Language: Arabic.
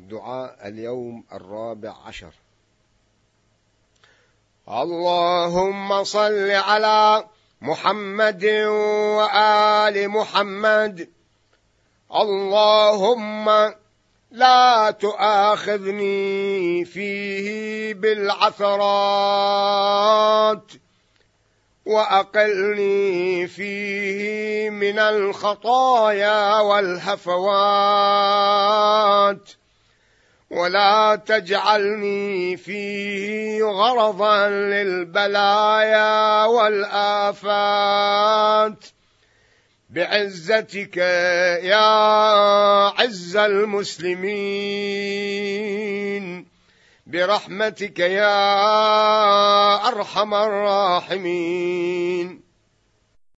دعاء اليوم 14. اللهم صل على محمد وآل محمد. اللهم لا تؤاخذني فيه بالعثرات، وأقلني فيه من الخطايا والهفوات، ولا تجعلني فيه غرضا للبلايا والآفات، بعزتك يا عز المسلمين، برحمتك يا أرحم الراحمين.